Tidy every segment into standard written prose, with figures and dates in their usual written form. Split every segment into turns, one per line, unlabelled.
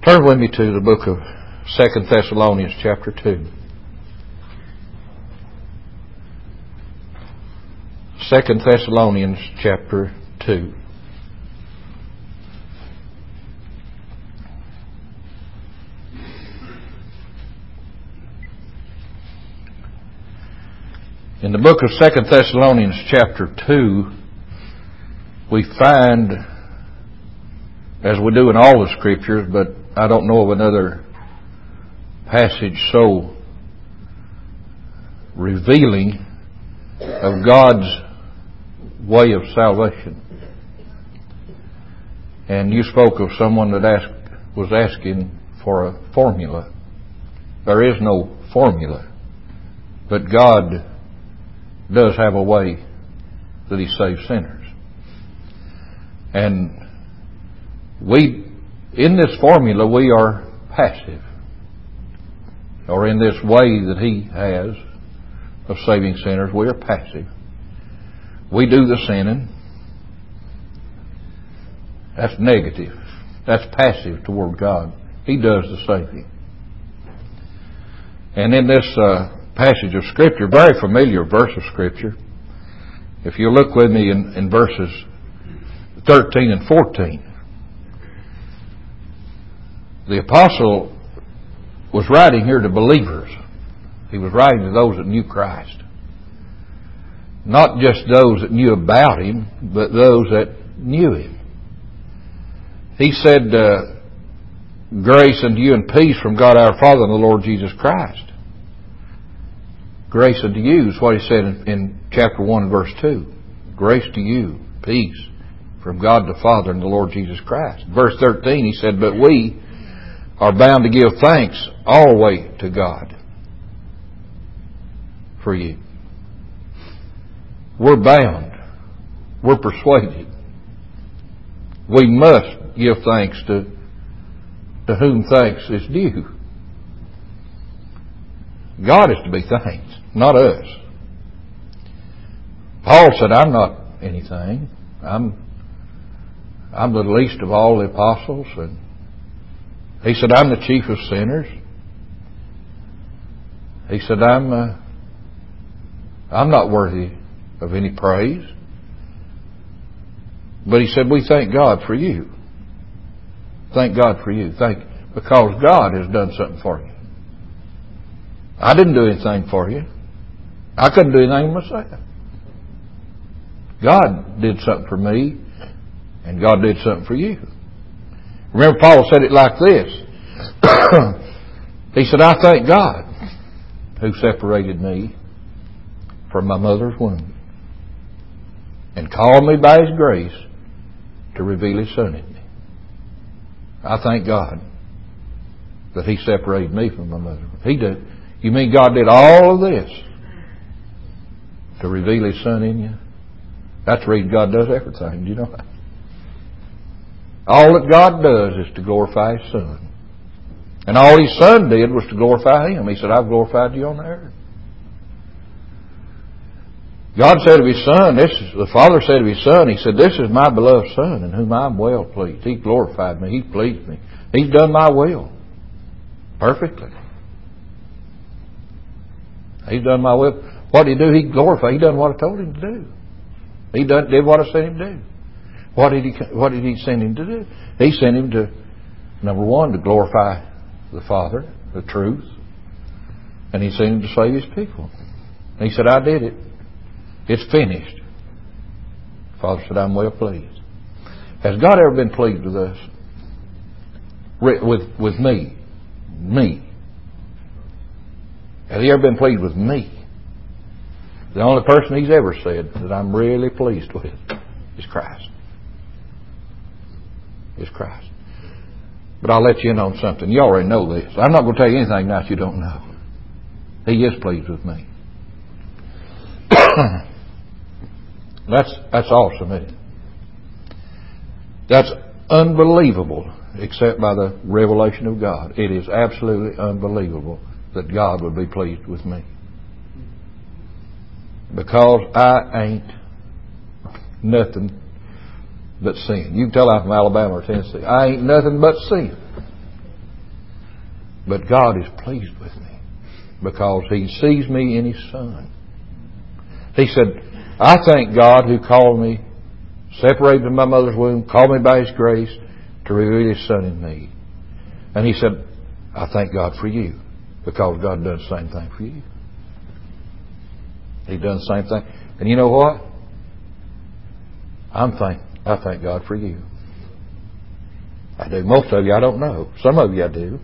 Turn with me to the book of 2 Thessalonians chapter 2. 2 Thessalonians chapter 2. In the book of 2 Thessalonians chapter 2, we find, as we do in all the Scriptures, but I don't know of another passage so revealing of God's way of salvation. And you spoke of someone that was asking for a formula. There is no formula, but God does have a way that He saves sinners. And in this formula, we are passive. Or in this way that He has of saving sinners, we are passive. We do the sinning. That's negative. That's passive toward God. He does the saving. And in this passage of Scripture, very familiar verse of Scripture, if you look with me in verses 13 and 14, the apostle was writing here to believers. He was writing to those that knew Christ. Not just those that knew about Him, but those that knew Him. He said, grace unto you and peace from God our Father and the Lord Jesus Christ. Grace unto you is what He said in chapter 1 verse 2. Grace to you, peace from God the Father and the Lord Jesus Christ. Verse 13 He said, but we are bound to give thanks always to God for you. We're bound. We're persuaded. We must give thanks to whom thanks is due. God is to be thanked, not us. Paul said, I'm not anything. I'm the least of all the apostles, and he said, I'm the chief of sinners. He said, I'm not worthy of any praise. But he said, we thank God for you. Thank God for you. Because God has done something for you. I didn't do anything for you. I couldn't do anything myself. God did something for me, and God did something for you. Remember, Paul said it like this. He said, I thank God who separated me from my mother's womb and called me by His grace to reveal His Son in me. I thank God that He separated me from my mother. He did. You mean God did all of this to reveal His Son in you? That's the reason God does everything. Do you know that? All that God does is to glorify His Son. And all His Son did was to glorify Him. He said, I've glorified you on the earth. God said of His Son, the Father said of His Son, He said, this is my beloved Son in whom I'm well pleased. He glorified me. He pleased me. He's done my will perfectly. He's done my will. What did He do? He glorified. He done what I told Him to do. He did what I sent Him to do. What did He send Him to do? He sent Him to, number one, to glorify the Father, the truth. And He sent Him to save His people. And He said, I did it. It's finished. The Father said, I'm well pleased. Has God ever been pleased with us? With me? Me. Has He ever been pleased with me? The only person He's ever said that I'm really pleased with is Christ. Is Christ. But I'll let you in on something. You already know this. I'm not going to tell you anything now that you don't know. He is pleased with me. That's awesome, isn't it? That's unbelievable, except by the revelation of God. It is absolutely unbelievable that God would be pleased with me. Because I ain't nothing but sin. You can tell I'm from Alabama or Tennessee. I ain't nothing but sin. But God is pleased with me because He sees me in His Son. He said, I thank God who called me, separated from my mother's womb, called me by His grace to reveal His Son in me. And He said, I thank God for you because God does the same thing for you. He does the same thing. And you know what? I thank God for you. I do. Most of you I don't know. Some of you I do.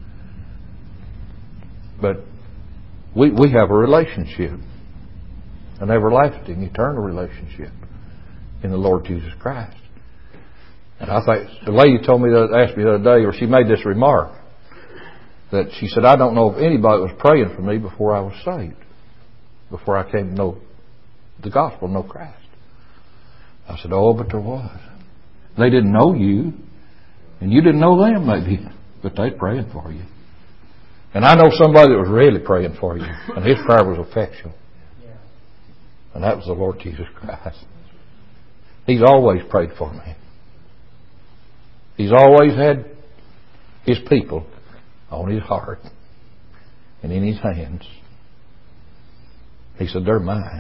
But we have a relationship. An everlasting, eternal relationship in the Lord Jesus Christ. And I think the lady asked me the other day, or she made this remark, that she said, I don't know if anybody was praying for me before I was saved, before I came to know the gospel, know Christ. I said, oh, but there was. They didn't know you, and you didn't know them maybe, but they praying for you. And I know somebody that was really praying for you, and his prayer was effectual. And that was the Lord Jesus Christ. He's always prayed for me. He's always had His people on His heart and in His hands. He said, they're mine.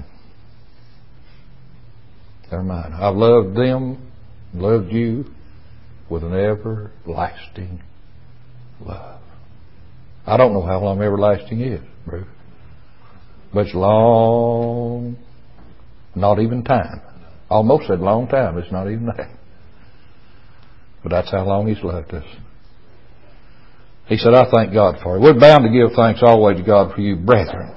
They're mine. I've loved them, loved you with an everlasting love. I don't know how long everlasting is, Bruce. But it's long. Not even time. Almost said long time. It's not even that. But that's how long He's loved us. He said, I thank God for it. We're bound to give thanks always to God for you, brethren.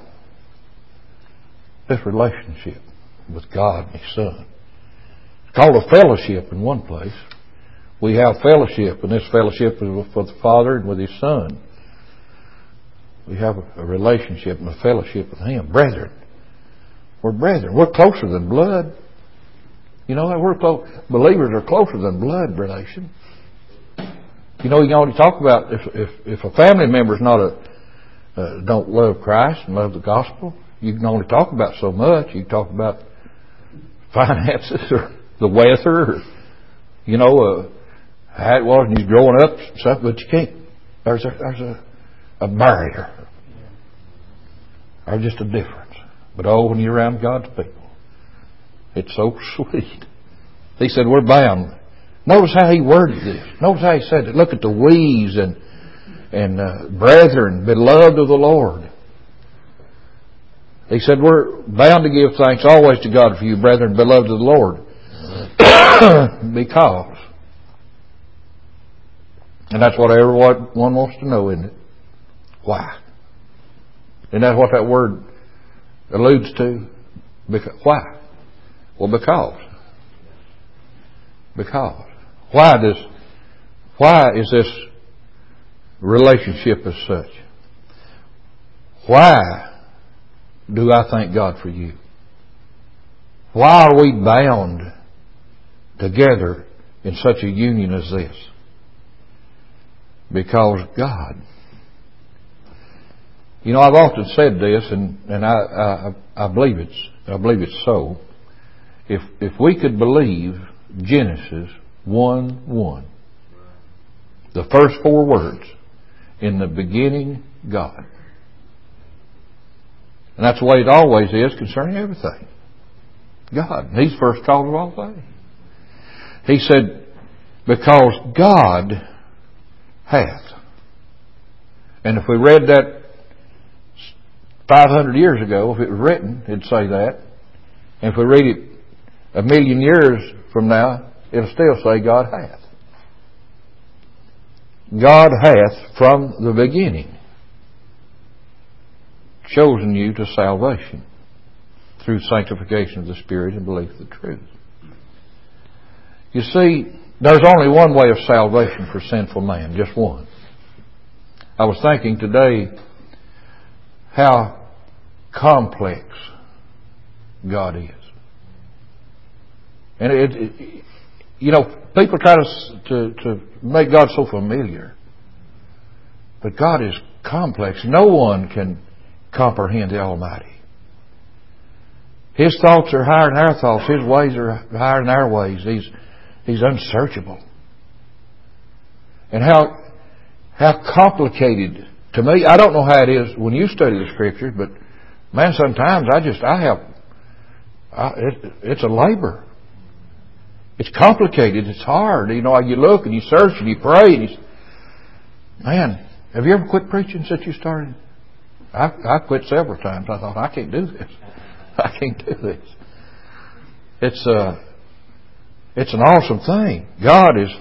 This relationship with God and His Son. It's called a fellowship in one place. We have fellowship, and this fellowship is with the Father and with His Son. We have a relationship and a fellowship with Him. Brethren. We're brethren. We're closer than blood. You know that we're close. Believers are closer than blood relation. You know, you can only talk about if a family member's not don't love Christ and love the gospel, you can only talk about so much. You can talk about finances or the weather, or, you know, how it was when you was growing up, and stuff. But you can't. There's a barrier. There's just a difference. But oh, when you're around God's people, it's so sweet. He said, we're bound. Notice how he worded this. Notice how he said it. Look at the we's and brethren, beloved of the Lord. He said, we're bound to give thanks always to God for you, brethren, beloved of the Lord. Because. And that's what everyone wants to know, isn't it? Why? Isn't that what that word alludes to? Why? Well, because. Because. Why is this relationship as such? Why do I thank God for you? Why are we bound together in such a union as this? Because God. You know, I've often said this, and I believe it's so. If we could believe Genesis 1:1, the first 4 words, in the beginning, God. And that's the way it always is concerning everything. God. He's first cause of all things. He said, because God hath. And if we read that 500 years ago, if it was written, it'd say that. And if we read it 1,000,000 years from now, it'll still say God hath. God hath from the beginning chosen you to salvation through sanctification of the Spirit and belief of the truth. You see, there's only one way of salvation for sinful man, just one. I was thinking today how complex God is. And you know, people try to make God so familiar. But God is complex. No one can comprehend the Almighty. His thoughts are higher than our thoughts. His ways are higher than our ways. He's unsearchable. And how complicated To me, I don't know how it is when you study the Scriptures, but man, sometimes it's a labor. It's complicated. It's hard. You know, you look and you search and you pray and man, have you ever quit preaching since you started? I quit several times. I thought, I can't do this. I can't do this. It's an awesome thing. God is,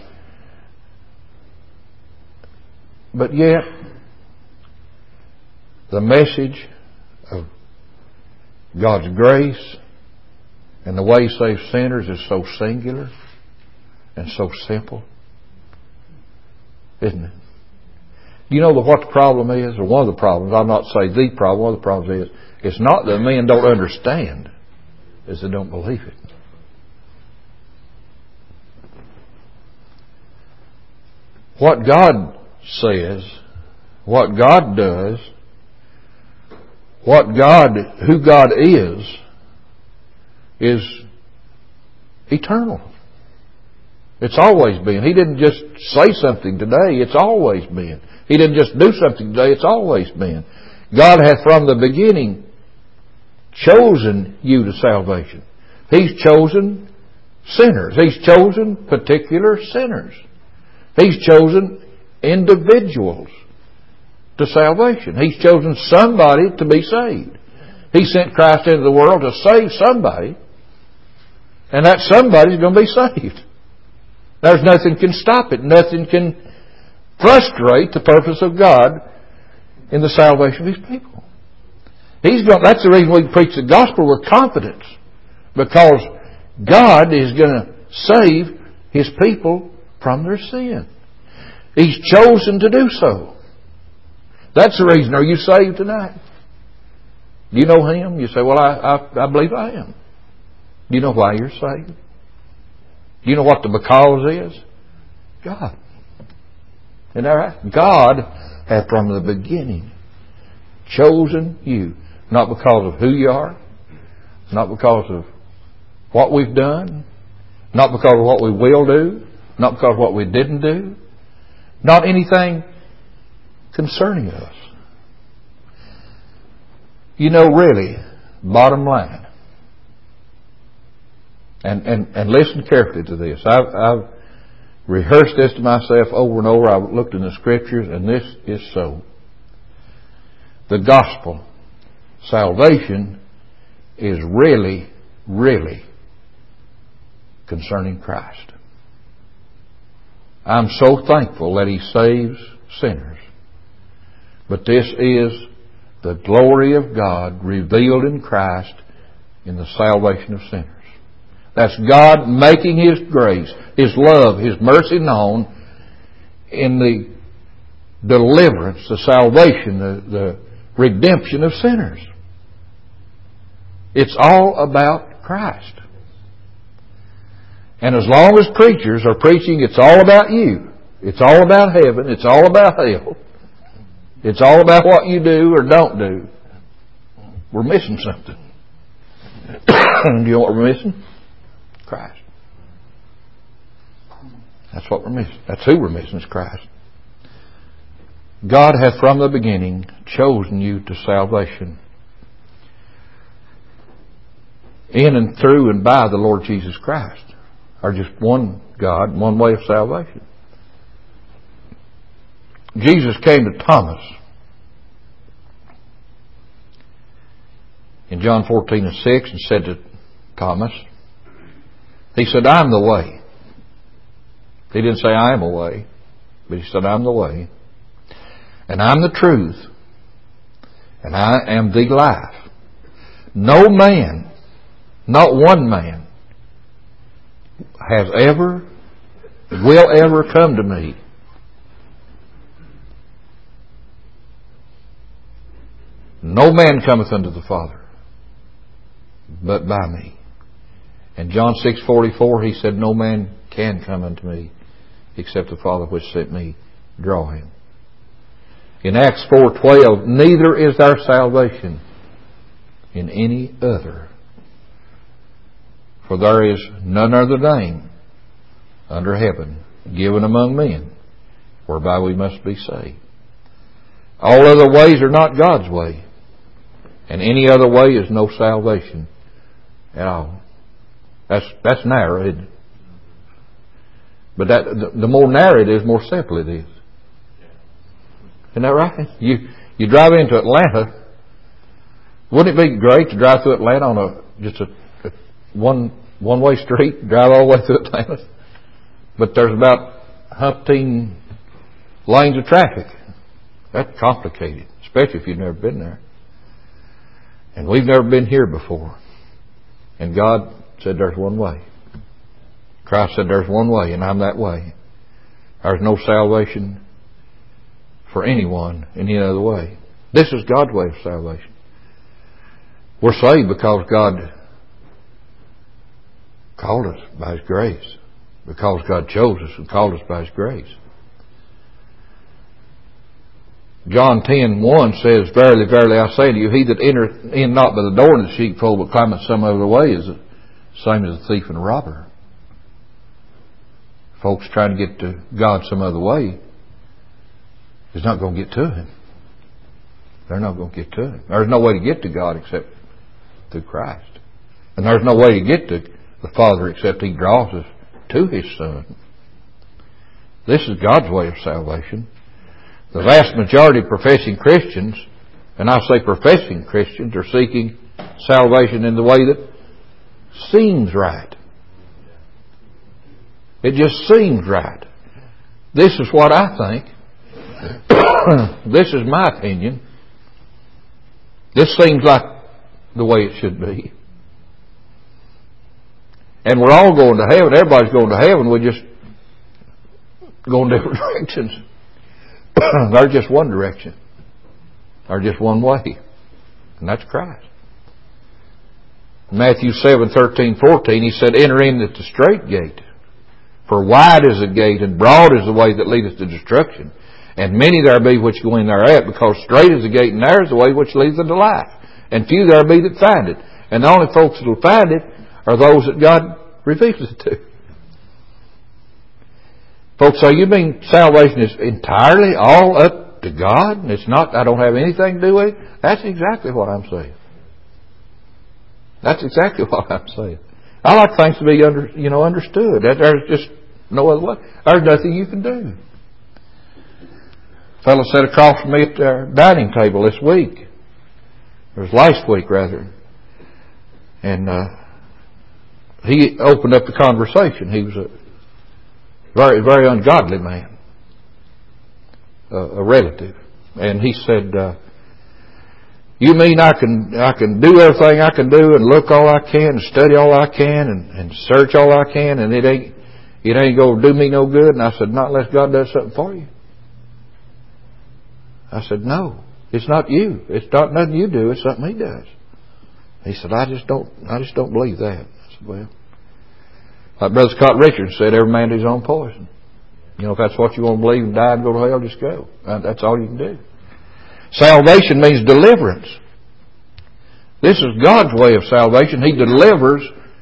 but yet the message of God's grace and the way He saves sinners is so singular and so simple, isn't it? You know what the problem is, or one of the problems, I'll not say the problem, one of the problems is, it's not that men don't understand, it's they don't believe it. What God says, what God does, who God is eternal. It's always been. He didn't just say something today, it's always been. He didn't just do something today, it's always been. God hath from the beginning chosen you to salvation. He's chosen sinners. He's chosen particular sinners. He's chosen individuals to salvation. He's chosen somebody to be saved. He sent Christ into the world to save somebody, and that somebody's going to be saved. There's nothing can stop it. Nothing can frustrate the purpose of God in the salvation of His people. That's the reason we preach the gospel with confidence, because God is going to save His people from their sin. He's chosen to do so. That's the reason. Are you saved tonight? Do you know Him? You say, well, I believe I am. Do you know why you're saved? Do you know what the because is? God. Isn't that right? God hath from the beginning chosen you. Not because of who you are. Not because of what we've done. Not because of what we will do. Not because of what we didn't do. Not anything concerning us. You know, really, bottom line, and listen carefully to this. I've rehearsed this to myself over and over. I've looked in the Scriptures, and this is so. The gospel, salvation, is really, really concerning Christ. I'm so thankful that He saves sinners. But this is the glory of God revealed in Christ in the salvation of sinners. That's God making His grace, His love, His mercy known in the deliverance, the salvation, the redemption of sinners. It's all about Christ. And as long as preachers are preaching, it's all about you. It's all about heaven. It's all about hell. It's all about what you do or don't do. We're missing something. Do you know what we're missing? Christ. That's what we're missing. That's who we're missing, is Christ. God hath from the beginning chosen you to salvation in and through and by the Lord Jesus Christ. Are just one God, one way of salvation. Jesus came to Thomas in John 14:6 and said to Thomas, He said, I'm the way. He didn't say I am a way, but He said, I'm the way, and I'm the truth, and I am the life. No man, not one man, has ever, will ever come to me no man cometh unto the Father but by me. In John 6:44 He said, no man can come unto me except the Father which sent me draw him. In Acts 4:12, neither is there salvation in any other, for there is none other name under heaven given among men whereby we must be saved. All other ways are not God's way. And any other way is no salvation at all. That's narrow, isn't it? But the more narrow it is, more simple it is. Isn't that right? You drive into Atlanta. Wouldn't it be great to drive through Atlanta on just a one-way street, drive all the way through Atlanta? But there's about 15 lanes of traffic. That's complicated, especially if you've never been there. And we've never been here before. And God said there's one way. Christ said there's one way, and I'm that way. There's no salvation for anyone in any other way. This is God's way of salvation. We're saved because God called us by His grace. Because God chose us and called us by His grace. John 10:1 says, Verily, verily, I say to you, he that entereth in not by the door into the sheepfold, but climbeth some other way, is the same as a thief and a robber. Folks trying to get to God some other way is not going to get to Him. They're not going to get to Him. There's no way to get to God except through Christ. And there's no way to get to the Father except He draws us to His Son. This is God's way of salvation. The vast majority of professing Christians, and I say professing Christians, are seeking salvation in the way that seems right. It just seems right. This is what I think. This is my opinion. This seems like the way it should be. And we're all going to heaven. Everybody's going to heaven. We're just going different directions. There's just one direction. There's just one way. And that's Christ. Matthew 7:13-14, He said, Enter in at the straight gate. For wide is the gate, and broad is the way that leadeth to destruction. And many there be which go in thereat, because straight is the gate, and narrow is the way which leadeth unto life. And few there be that find it. And the only folks that will find it are those that God reveals it to. Folks say, you mean salvation is entirely all up to God? And it's not, I don't have anything to do with it? That's exactly what I'm saying. That's exactly what I'm saying. I like things to be understood. There's just no other way. There's nothing you can do. A fellow sat across from me at our dining table this week. It was last week, rather. And he opened up the conversation. He was a very, very ungodly man, a relative. And he said, you mean I can do everything I can do and look all I can and study all I can and search all I can, and it ain't going to do me no good? And I said, not unless God does something for you. I said, no, it's not you. It's not nothing you do. It's something He does. He said, I just don't believe that. I said, well, like Brother Scott Richards said, every man to his own poison. If that's what you want to believe and die and go to hell, just go. That's all you can do. Salvation means deliverance. This is God's way of salvation. He delivers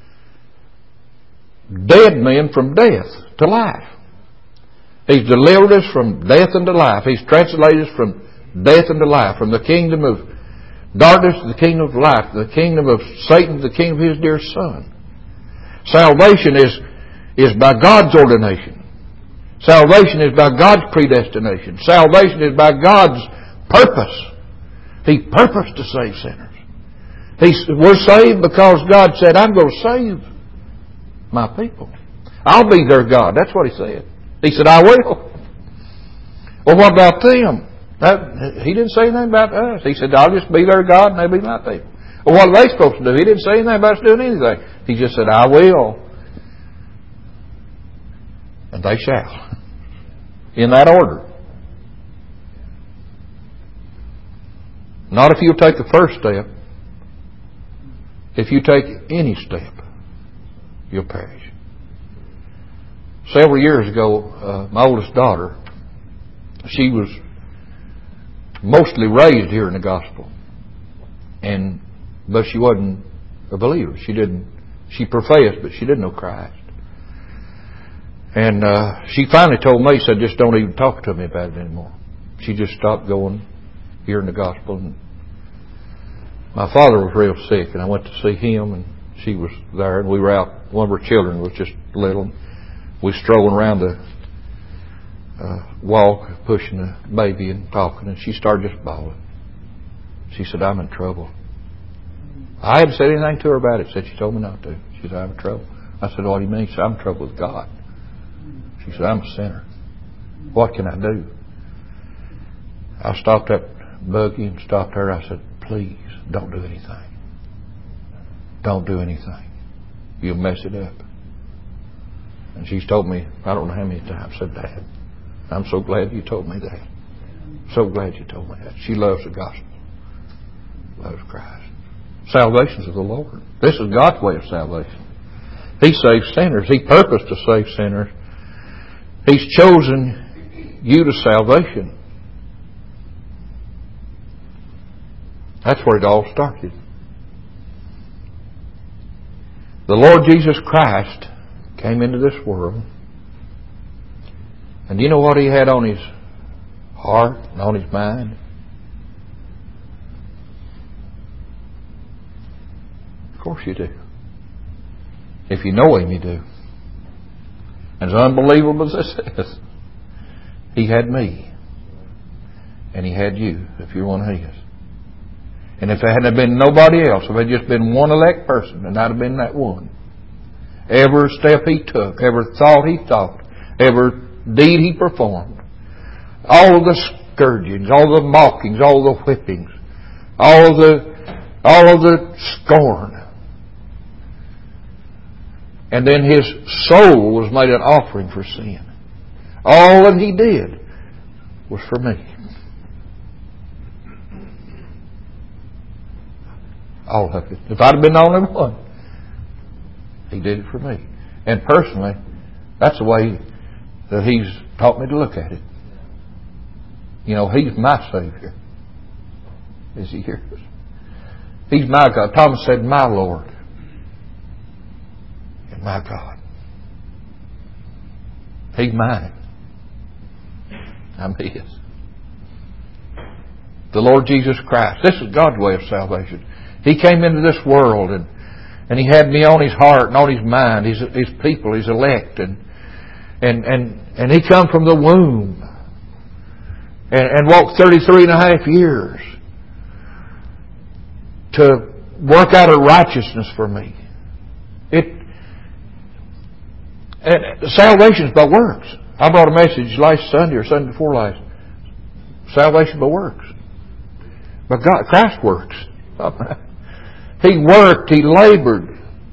dead men from death to life. He's delivered us from death into life. He's translated us from death into life, from the kingdom of darkness to the kingdom of life, the kingdom of Satan to the kingdom of His dear Son. Salvation is by God's ordination. Salvation is by God's predestination. Salvation is by God's purpose. He purposed to save sinners. We're saved because God said, I'm going to save my people. I'll be their God. That's what He said. He said, I will. Well, what about them? He didn't say anything about us. He said, I'll just be their God and they'll be my people. Well, what are they supposed to do? He didn't say anything about us doing anything. He just said, I will. And they shall. In that order. Not if you take the first step. If you take any step, you'll perish. Several years ago, my oldest daughter, she was mostly raised here in the gospel. But she wasn't a believer. She professed, but she didn't know Christ. And she finally told me, said, just don't even talk to me about it anymore. She just stopped going hearing the gospel. And my father was real sick, and I went to see him, and she was there, and we were out. One of our children was just little. We were strolling around the walk, pushing the baby and talking, and she started just bawling. She said, "I'm in trouble." I hadn't said anything to her about it. She told me not to. She said, "I'm in trouble." I said, "What do you mean?" She said, "I'm in trouble with God." She said, "I'm a sinner. What can I do?" I stopped that buggy and stopped her. I said, "Please, don't do anything. Don't do anything. You'll mess it up." And she's told me, I don't know how many times, said, "Dad, I'm so glad you told me that. So glad you told me that." She loves the gospel. Loves Christ. Salvation's of the Lord. This is God's way of salvation. He saves sinners. He purposed to save sinners. He's chosen you to salvation. That's where it all started. The Lord Jesus Christ came into this world. And do you know what He had on His heart and on His mind? Of course you do. If you know Him, you do. And as unbelievable as this is, He had me. And He had you, if you're one of His. And if there hadn't been nobody else, if it had just been one elect person, then I'd have been that one. Every step He took, every thought He thought, every deed He performed, all of the scourgings, all the mockings, all the whippings, all of the scorn. And then His soul was made an offering for sin. All that He did was for me. All of it. If I'd have been the only one, He did it for me. And personally, that's the way that He's taught me to look at it. You know, He's my Savior. Is He yours? He's my God. Thomas said, "My Lord and my God." He's mine. I'm His. The Lord Jesus Christ. This is God's way of salvation. He came into this world and He had me on His heart and on His mind, His people, His elect. And He come from the womb and walked 33 and a half years to work out a righteousness for me. Salvation's by works. I brought a message last Sunday or Sunday before last. Salvation by works. But God, Christ works. He worked. He labored.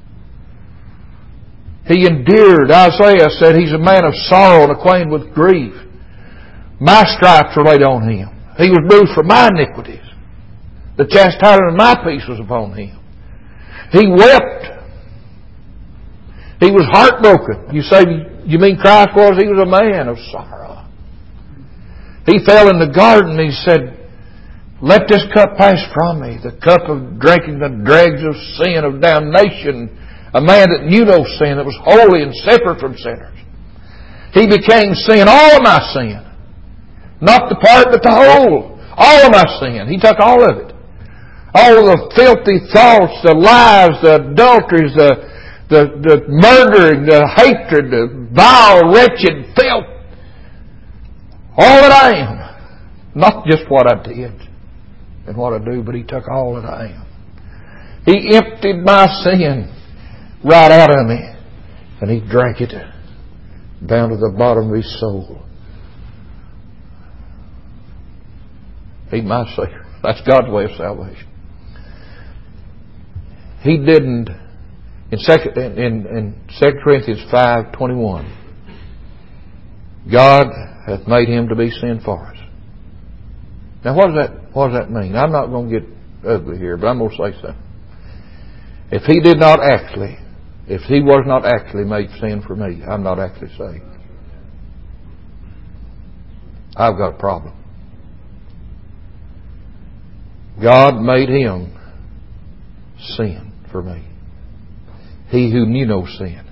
He endured. Isaiah said He's a man of sorrow and acquainted with grief. My stripes were laid on Him. He was bruised for my iniquities. The chastisement of my peace was upon Him. He wept. He was heartbroken. You say, you mean Christ was? He was a man of sorrow. He fell in the garden and He said, "Let this cup pass from me, the cup of drinking the dregs of sin, of damnation." A man that knew no sin, that was holy and separate from sinners. He became sin, all of my sin. Not the part, but the whole. All of my sin. He took all of it. All of the filthy thoughts, the lies, the adulteries, the murdering, the hatred, the vile, wretched filth. All that I am. Not just what I did and what I do, but He took all that I am. He emptied my sin right out of me, and He drank it down to the bottom of His soul. He's my Savior. That's God's way of salvation. He didn't. In 2 Corinthians 5:21, God hath made Him to be sin for us. Now what does that mean? I'm not going to get ugly here, but I'm going to say something. If He was not actually made sin for me, I'm not actually saved. I've got a problem. God made Him sin for me. He who knew no sin,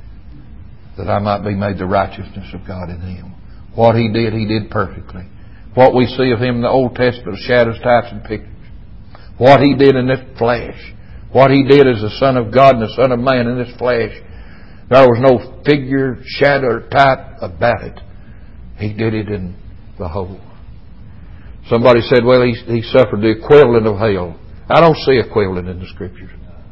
that I might be made the righteousness of God in Him. What He did perfectly. what we see of Him in the Old Testament, shadows, types, and pictures. What He did in this flesh. What He did as the Son of God and the Son of Man in this flesh. There was no figure, shadow, or type about it. He did it in the whole. Somebody said, well, he suffered the equivalent of hell. I don't see equivalent in the Scriptures.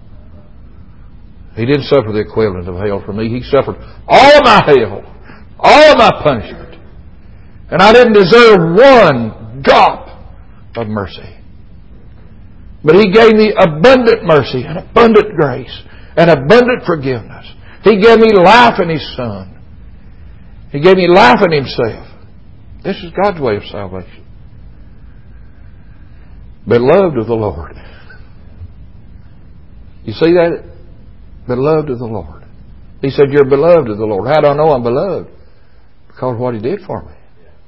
He didn't suffer the equivalent of hell for me. He suffered all of my hell, all of my punishment. And I didn't deserve one drop of mercy. But He gave me abundant mercy and abundant grace and abundant forgiveness. He gave me life in His Son. He gave me life in Himself. This is God's way of salvation. Beloved of the Lord. You see that? Beloved of the Lord. He said, you're beloved of the Lord. How do I know I'm beloved? Because of what He did for me.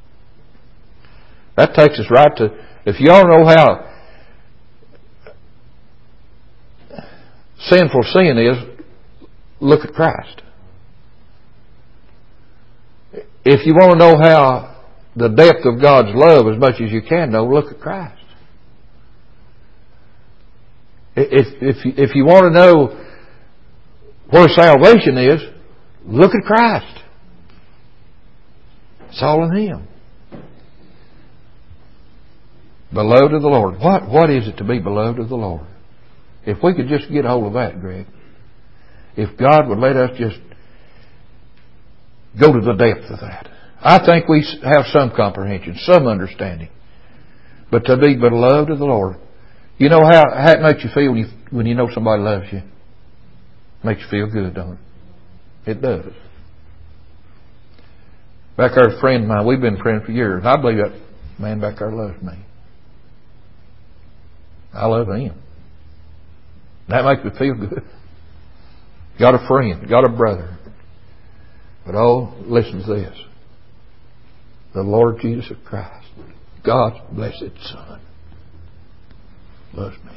That takes us right to, if you all know how sinful sin is, look at Christ. If you want to know how the depth of God's love as much as you can know, look at Christ. If you want to know where salvation is, look at Christ. It's all in Him. Beloved of the Lord. What is it to be beloved of the Lord? If we could just get a hold of that, Greg. If God would let us just go to the depth of that. I think we have some comprehension, some understanding. But to be beloved of the Lord. You know how it makes you feel when you know somebody loves you? It makes you feel good, don't it? It does. Back there, a friend of mine, we've been friends for years. And I believe that man back there loves me. I love him. That makes me feel good. Got a friend, got a brother. But oh, listen to this. The Lord Jesus Christ, God's blessed Son, loves me.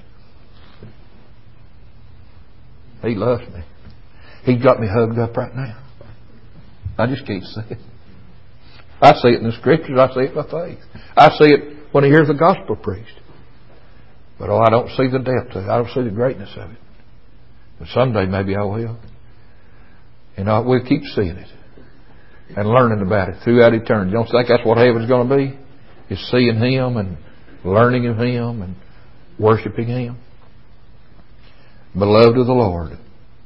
He loves me. He's got me hugged up right now. I just can't see it. I see it in the Scriptures. I see it by faith. I see it when I hear the gospel preached. But I don't see the depth of it. I don't see the greatness of it. But someday maybe I will. And we'll keep seeing it and learning about it throughout eternity. You don't think that's what heaven's going to be? Is seeing Him and learning of Him and worshiping Him. Beloved of the Lord.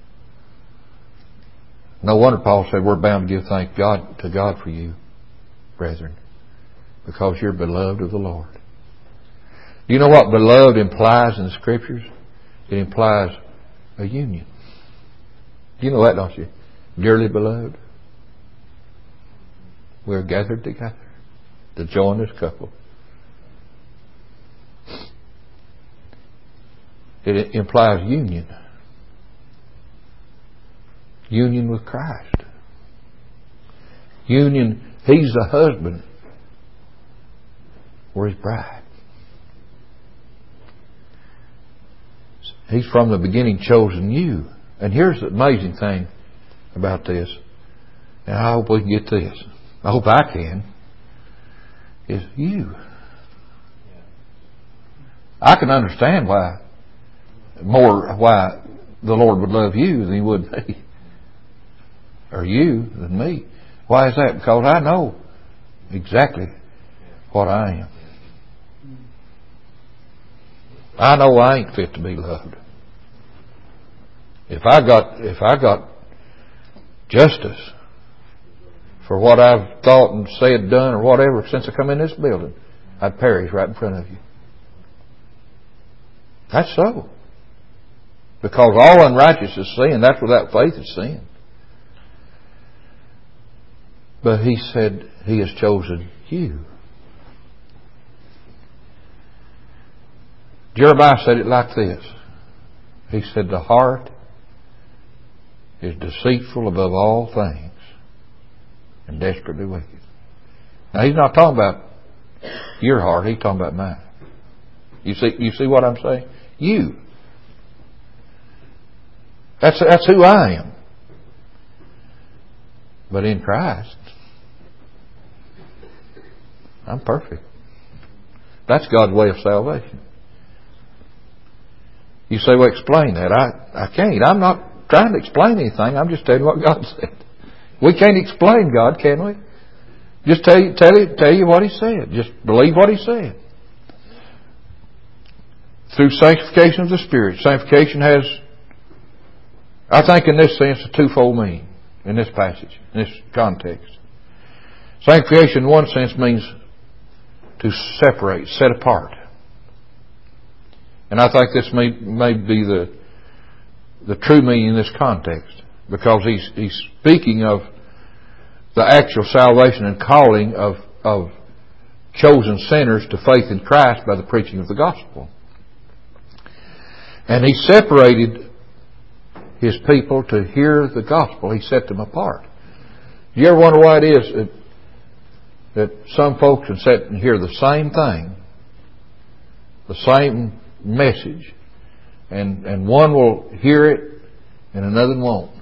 No wonder Paul said we're bound to give thanks to God for you, brethren, because you're beloved of the Lord. You know what beloved implies in the Scriptures? It implies a union. You know that, don't you? Dearly beloved, we're gathered together to join this couple. It implies union. Union with Christ. Union, He's the husband. We're His bride. He's from the beginning chosen you. And here's the amazing thing about this. And I hope we can get this. I hope I can. Is you. I can understand why the Lord would love you than He would me. Or you than me. Why is that? Because I know exactly what I am. I know I ain't fit to be loved. If I got justice for what I've thought and said, done, or whatever since I come in this building, I'd perish right in front of you. That's so. Because all unrighteousness is sin. That's without faith is sin. But He said He has chosen you. Jeremiah said it like this. He said, the heart is deceitful above all things and desperately wicked. Now He's not talking about your heart. He's talking about mine. You see what I'm saying? You. That's who I am. But in Christ, I'm perfect. That's God's way of salvation. You say, well, explain that. I can't. I'm not trying to explain anything. I'm just telling you what God said. We can't explain God, can we? Just tell you what He said. Just believe what He said. Through sanctification of the Spirit. Sanctification has, I think in this sense, a twofold meaning in this passage, in this context. Sanctification in one sense means to separate, set apart. And I think this may be the true meaning in this context, because he's speaking of the actual salvation and calling of chosen sinners to faith in Christ by the preaching of the gospel. And He separated His people to hear the gospel. He set them apart. Do you ever wonder why it is that some folks can sit and hear the same thing, the same message, and one will hear it and another won't?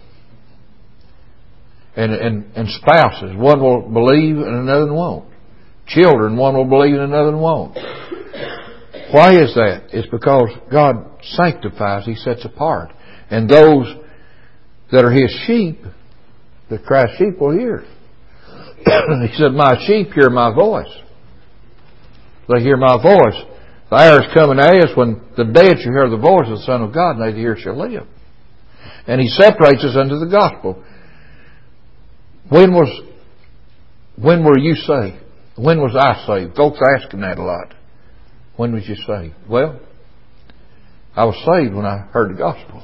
And spouses, one will believe and another won't. Children, one will believe and another won't. Why is that? It's because God sanctifies, He sets apart. And those that are His sheep, the Christ sheep, will hear. He said, my sheep hear my voice. They hear my voice. The hour is coming as when the dead shall hear the voice of the Son of God, and they that hear shall live. And He separates us unto the gospel. When were you saved? When was I saved? Folks asking that a lot. When was you saved? Well, I was saved when I heard the gospel.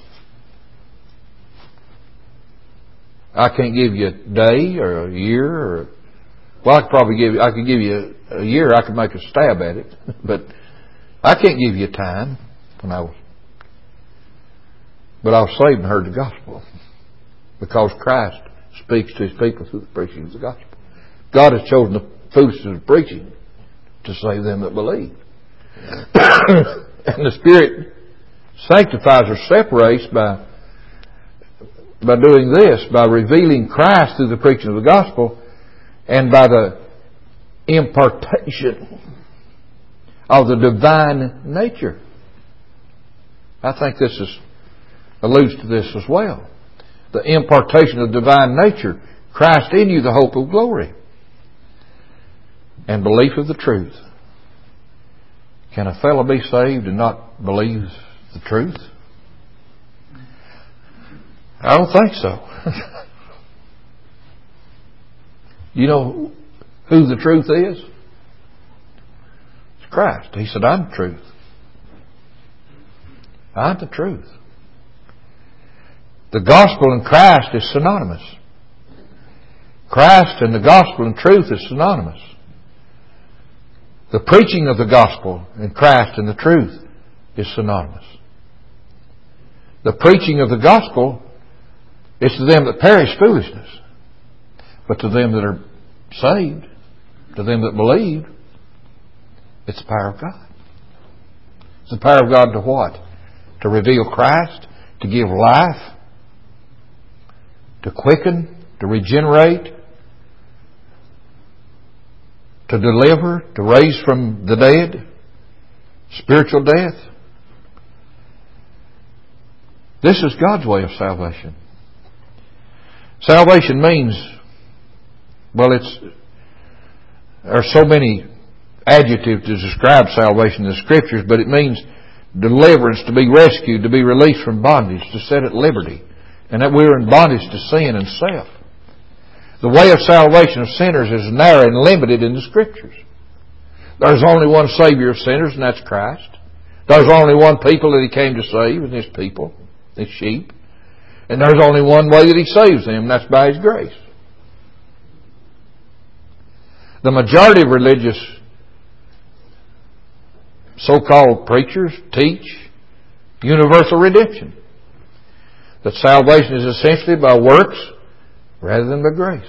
I can't give you a day or a year or, well, I could give you a year. I could make a stab at it, but I can't give you a time when but I was saved and heard the gospel, because Christ speaks to His people through the preaching of the gospel. God has chosen the foolishness of preaching to save them that believe. And the Spirit sanctifies or separates by doing this, by revealing Christ through the preaching of the gospel, and by the impartation of the divine nature. I think this alludes to this as well. The impartation of divine nature. Christ in you, the hope of glory. And belief of the truth. Can a fellow be saved and not believe the truth? I don't think so. You know who the truth is? It's Christ. He said, I'm the truth. I'm the truth. The gospel and Christ is synonymous. Christ and the gospel and truth is synonymous. The preaching of the gospel and Christ and the truth is synonymous. The preaching of the gospel is to them that perish foolishness, but to them that are saved, to them that believe, it's the power of God. It's the power of God to what? To reveal Christ, to give life, to quicken, to regenerate, to deliver, to raise from the dead, spiritual death. This is God's way of salvation. Salvation means, well, there are so many adjectives to describe salvation in the Scriptures, but it means deliverance, to be rescued, to be released from bondage, to set at liberty, and that we're in bondage to sin and self. The way of salvation of sinners is narrow and limited in the Scriptures. There's only one Savior of sinners, and that's Christ. There's only one people that He came to save, and His people, His sheep. And there's only one way that He saves them, and that's by His grace. The majority of religious so-called preachers teach universal redemption. That salvation is essentially by works rather than by grace.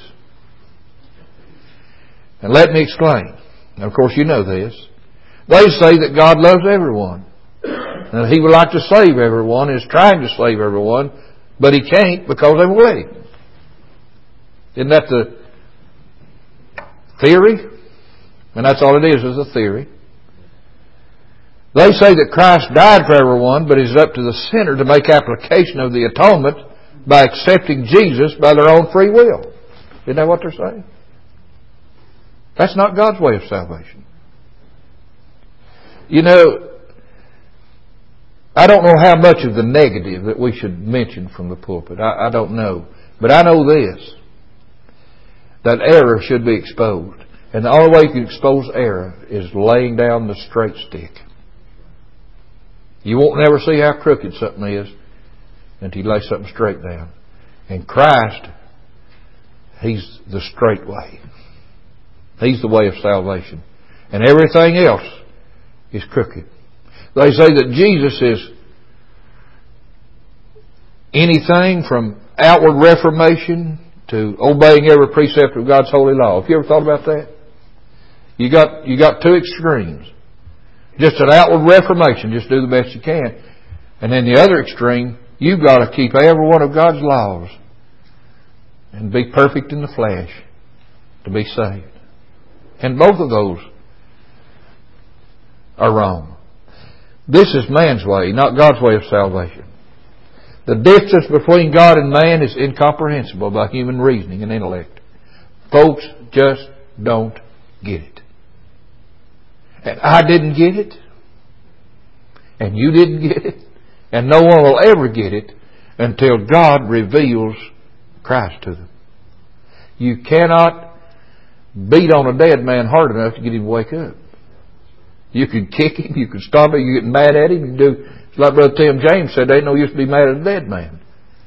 And let me explain. And of course you know this. They say that God loves everyone. And that He would like to save everyone, is trying to save everyone, but He can't because they won't let Him. Isn't that the theory? And that's all it is a theory. They say that Christ died for everyone, but it's up to the sinner to make application of the atonement by accepting Jesus by their own free will. Isn't that what they're saying? That's not God's way of salvation. You know, I don't know how much of the negative that we should mention from the pulpit. I don't know. But I know this, that error should be exposed. And the only way you can expose error is laying down the straight stick. You won't never see how crooked something is until you lay something straight down. And Christ, He's the straight way. He's the way of salvation. And everything else is crooked. They say that Jesus is anything from outward reformation to obeying every precept of God's holy law. Have you ever thought about that? You got two extremes. Just an outward reformation, just do the best you can. And then the other extreme, you've got to keep every one of God's laws and be perfect in the flesh to be saved. And both of those are wrong. This is man's way, not God's way of salvation. The distance between God and man is incomprehensible by human reasoning and intellect. Folks just don't get it. And I didn't get it. And you didn't get it. And no one will ever get it until God reveals Christ to them. You cannot beat on a dead man hard enough to get him to wake up. You can kick him, you can stomp him, you get mad at him, you can do, like Brother Tim James said, there ain't no use to be mad at a dead man.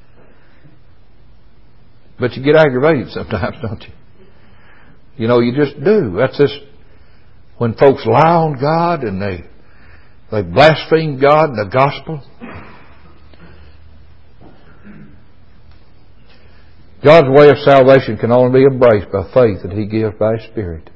But you get aggravated sometimes, don't you? You know, you just do. That's this, when folks lie on God and they blaspheme God and the gospel. God's way of salvation can only be embraced by faith that He gives by His Spirit.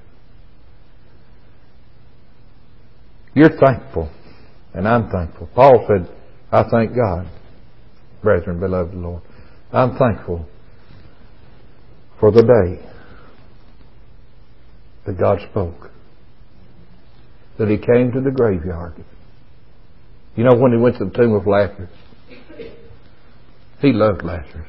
You're thankful, and I'm thankful. Paul said, I thank God, brethren, beloved of the Lord. I'm thankful for the day that God spoke, that He came to the graveyard. You know, when He went to the tomb of Lazarus, He loved Lazarus.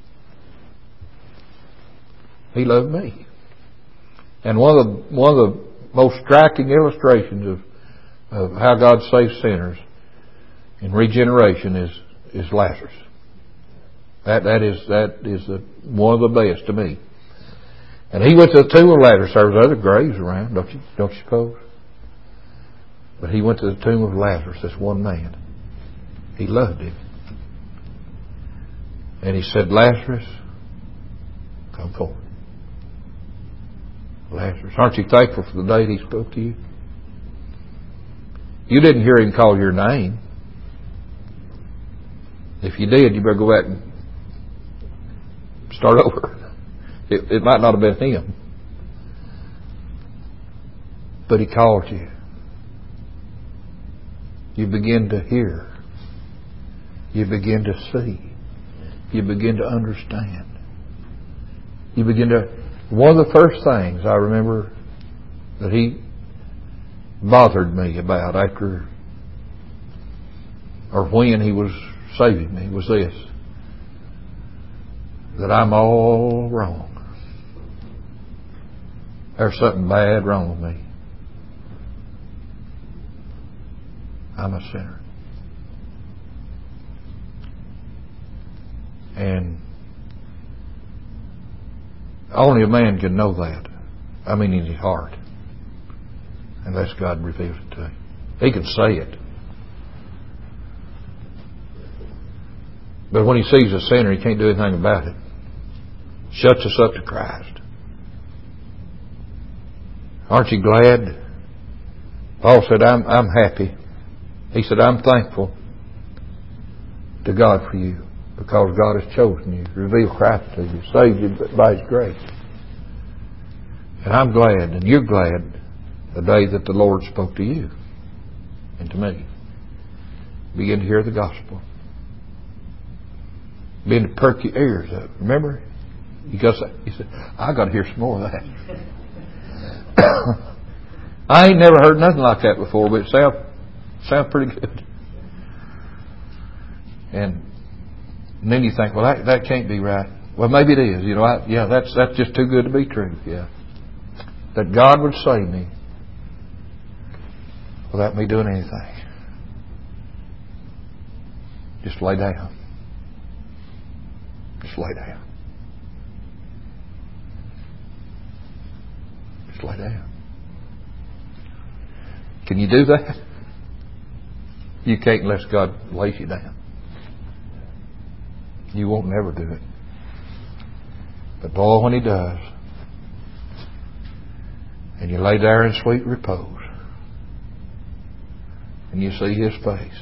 He loved me. And one of the most striking illustrations of how God saves sinners in regeneration is Lazarus. That is one of the best to me. And he went to the tomb of Lazarus. There was other graves around, don't you suppose? But he went to the tomb of Lazarus, this one man. He loved him. And he said, Lazarus, come forward. Lazarus, aren't you thankful for the day He spoke to you? You didn't hear Him call your name. If you did, you better go back and start over. It might not have been Him. But He called you. You begin to hear. You begin to see. You begin to understand. You begin to... One of the first things I remember that He bothered me about after or when He was saving me was this: that I'm all wrong. There's something bad wrong with me. I'm a sinner. And only a man can know that. I mean, in his heart. Unless God reveals it to him. He can say it. But when he sees a sinner, he can't do anything about it. Shuts us up to Christ. Aren't you glad? Paul said, I'm happy. He said, I'm thankful to God for you, because God has chosen you, revealed Christ to you, saved you by His grace. And I'm glad, and you're glad, the day that the Lord spoke to you and to me. Begin to hear the gospel. Begin to perk your ears up. Remember? He said, I got to hear some more of that. I ain't never heard nothing like that before, but it Sounds pretty good. And then you think, well, that can't be right. Well, maybe it is. You know, that's just too good to be true. Yeah, that God would save me without me doing anything. Just lay down. Just lay down. Just lay down. Can you do that? You can't unless God lays you down. You won't never do it. But boy, when He does, and you lay there in sweet repose, and you see His face,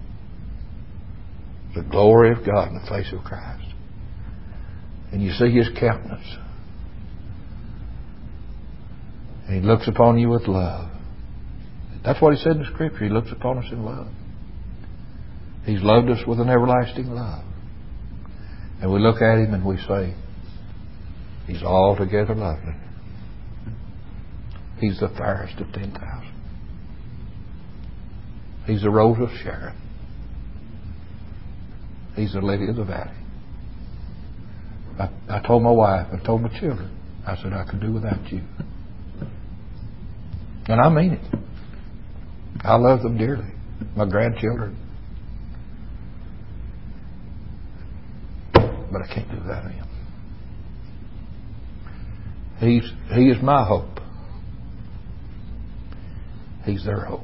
the glory of God in the face of Christ, and you see His countenance, and He looks upon you with love. That's what He said in the Scripture. He looks upon us in love. He's loved us with an everlasting love. And we look at Him and we say, He's altogether lovely. He's the fairest of 10,000. He's the rose of Sharon. He's the lily of the valley. I told my wife, I told my children, I said, I could do without you. And I mean it. I love them dearly. My grandchildren. But I can't do without Him. He is my hope. He's their hope.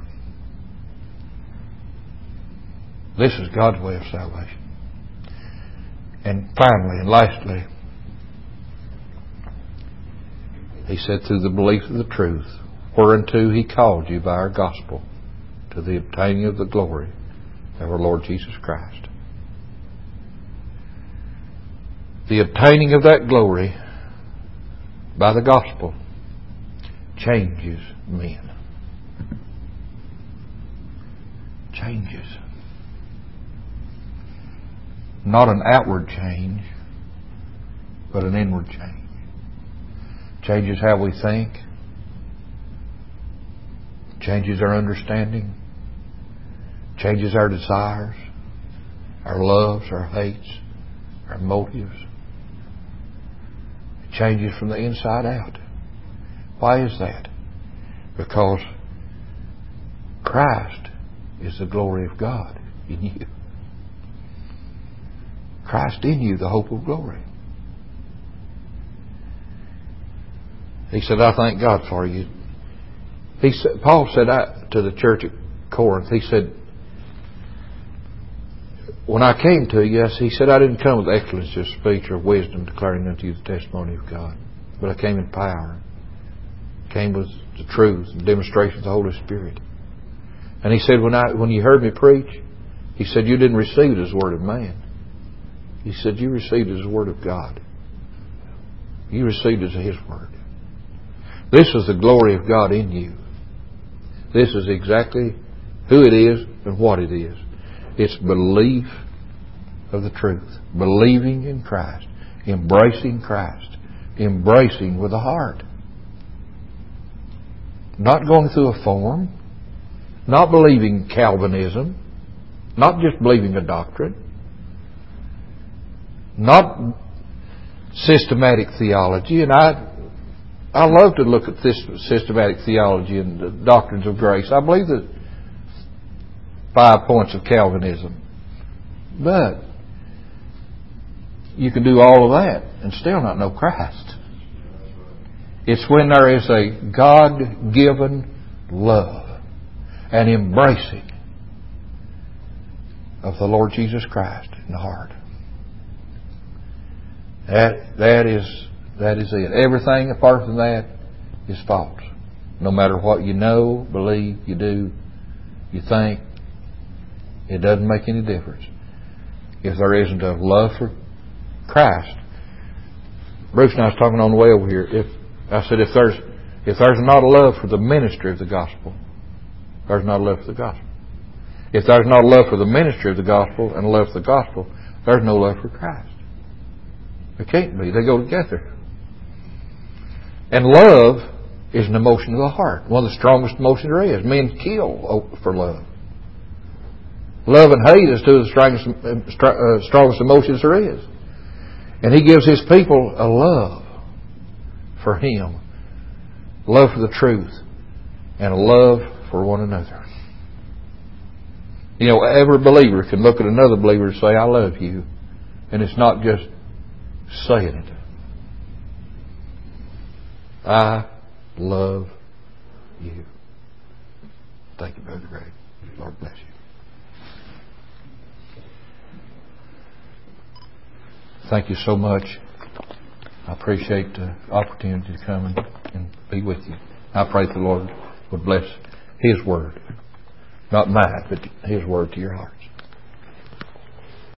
This is God's way of salvation. And finally and lastly, He said, through the belief of the truth, whereunto He called you by our gospel, to the obtaining of the glory of our Lord Jesus Christ. The obtaining of that glory by the gospel changes men. Changes. Not an outward change, but an inward change. Changes how we think. Changes our understanding. Changes our desires, our loves, our hates, our motives. It changes from the inside out. Why is that? Because Christ is the glory of God in you. Christ in you, the hope of glory. He said, I thank God for you. Paul said to the church at Corinth, he said, when I came to you, he said, I didn't come with excellency of speech or wisdom declaring unto you the testimony of God, but I came in power. Came with the truth and demonstration of the Holy Spirit. And he said, when you heard me preach, he said, you didn't receive it as the word of man. He said, you received it as the word of God. You received it as His word. This is the glory of God in you. This is exactly who it is and what it is. It's belief of the truth. Believing in Christ. Embracing Christ. Embracing with the heart. Not going through a form. Not believing Calvinism. Not just believing a doctrine. Not systematic theology. And I love to look at this systematic theology and the doctrines of grace. I believe the 5 points of Calvinism. But you can do all of that and still not know Christ. It's when there is a God-given love and embracing of the Lord Jesus Christ in the heart. That is it. Everything apart from that is false. No matter what you know, believe, you do, you think, it doesn't make any difference. If there isn't a love for Christ. Bruce and I was talking on the way over here. If there's not a love for the ministry of the gospel, there's not a love for the gospel. If there's not a love for the ministry of the gospel and a love for the gospel, there's no love for Christ. There can't be. They go together. And love is an emotion of the heart. One of the strongest emotions there is. Men kill for love. Love and hate is two of the strongest emotions there is. And He gives His people a love for Him, love for the truth, and a love for one another. You know, every believer can look at another believer and say, I love you. And it's not just saying it. I love you. Thank you, Brother Greg. Lord bless you. Thank you so much. I appreciate the opportunity to come and be with you. I pray that the Lord would bless His Word. Not mine, but His Word to your hearts.